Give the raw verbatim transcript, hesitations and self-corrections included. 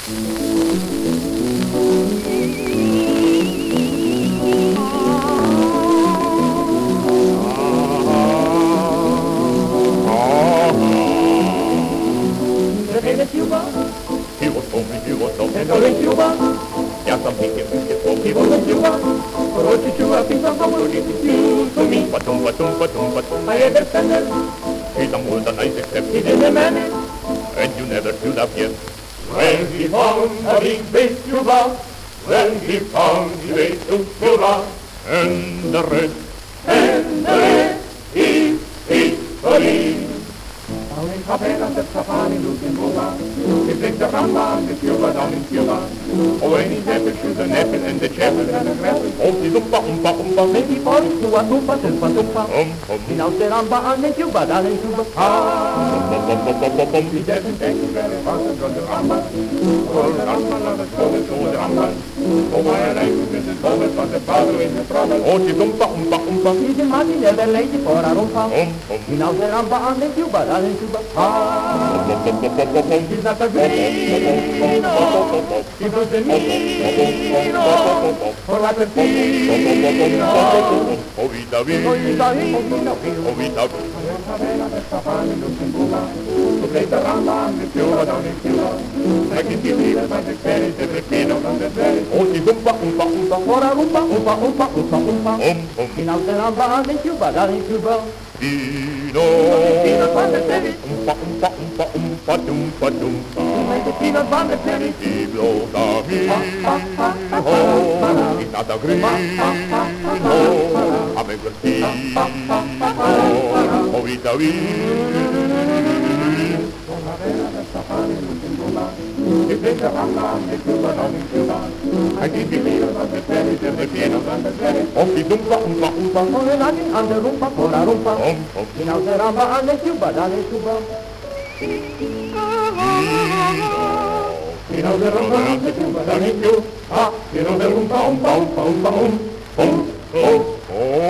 Cuba, he was home, he was home, and in Cuba. Yeah, some people think it's home, he was in Cuba. But what you have, think I'm going to do to me. Batum, batum, batum, batum, I understand it. He's a more than nice, except he didn't manage it. And you never should have yet. When he found a big base Cuba, when he found the way to Cuba, and the rest, and the rest is history. Down in Cabela, the Safari, looking Cuba. He played the Ramba and the Cuba down in Cuba. Oh, when he's happy, shoot the Nepal and the Chapel and the Grapple. Oh, he's umpa, umpa, umpa. Maybe for it, Cuba, umpa, umpa, umpa. Um, um. He knows the Ramba and the Cuba down in Cuba. Ah, bum, bum, bum, bum, bum, bum. He doesn't take it very fast to go to Ramba. Oh, the Ramba, love it, go to the Ramba. Oh, my life is as always but the father in the trouble. Oh, he's umpa, umpa, umpa. He's in money, never lady for a rumpa. Um, um. He knows the Ramba and the Cuba down in Cuba. Ah, he's not a Grino, he was a Nino, for like a Tino. Oh, Vita, Vita, Vita, oh, Vita, to play the Ramba and the Cuba down in Cuba. I can believe it, but the ferry, the piano on the ferry. Oh, he's umpa, umpa, umpa, for a rumpa, umpa, umpa, umpa, umpa. Um, um. He knows the Ramba and the Cuba down in Cuba. Dino, Dino van de Terry, umpa, umpa, umpa, umpa, dumpa, dumpa. Dino van de Terry, he blows a ho, he's not a green, ho, I'm a good tea, ho, he's a wee. He plays the Ramba and the Cuba down in Cuba. I keep believing on the ferry, the piano on the ferry. Oh, he's umpa, umpa, umpa, for a running on the rumpa, for a rumpa. Um, um. He knows the Ramba and the Cuba down in Cuba. He knows the Ramba and the Cuba down in Cuba. Ah, he knows the rumpa, umpa, umpa, umpa, um, um, um, oh.